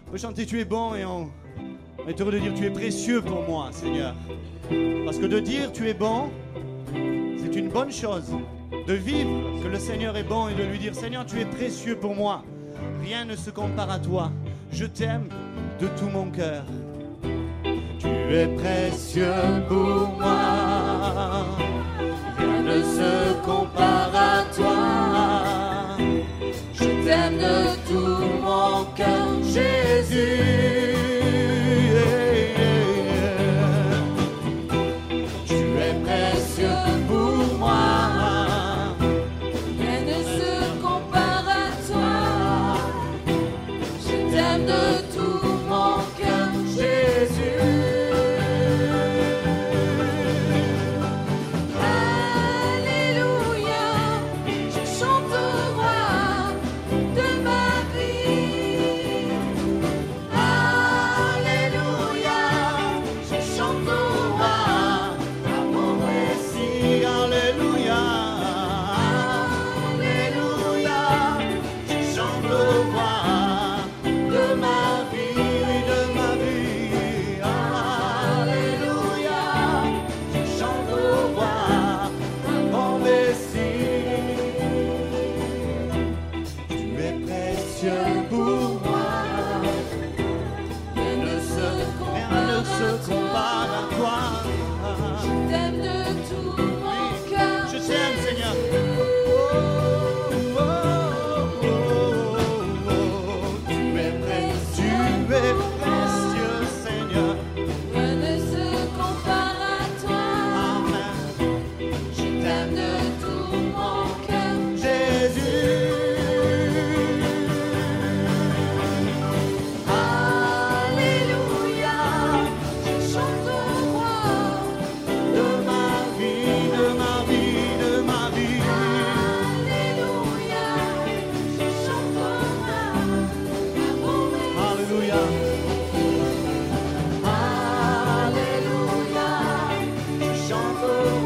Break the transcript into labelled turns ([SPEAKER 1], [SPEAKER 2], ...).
[SPEAKER 1] On peut chanter tu es bon et on est heureux de dire tu es précieux pour moi, Seigneur. Parce que de dire tu es bon, c'est une bonne chose. De vivre que le Seigneur est bon et de lui dire Seigneur tu es précieux pour moi. Rien ne se compare à toi. Je t'aime de tout mon cœur. Tu es précieux pour moi. Rien ne se compare à toi. Je t'aime de tout mon cœur, Jésus. Tu es précieux pour moi.
[SPEAKER 2] Rien ne se compare à toi. Je t'aime de tout mon cœur, Jésus. Alléluia, je chante au roi de ma vie. Alléluia, je chante au roi à mon
[SPEAKER 1] Si, alléluia, alléluia, je chante au roi de ma vie, alléluia, je chante au roi, mon Messie. Tu es précieux pour moi,
[SPEAKER 2] rien ne se
[SPEAKER 1] rien ne se compare à toi.
[SPEAKER 2] Je t'aime de tout mon cœur.
[SPEAKER 1] Je t'aime, Seigneur. Tu es précieux, Seigneur.
[SPEAKER 2] Rien ne se compare à toi.
[SPEAKER 1] Amen.
[SPEAKER 2] Je t'aime de tout mon cœur.
[SPEAKER 1] Jésus.
[SPEAKER 2] Alléluia, je chante au roi
[SPEAKER 1] De ma vie, de ma vie, de ma vie.
[SPEAKER 2] Alléluia, je chante au roi à mon Messie.
[SPEAKER 1] Alléluia.
[SPEAKER 2] Alléluia,
[SPEAKER 1] Je chante au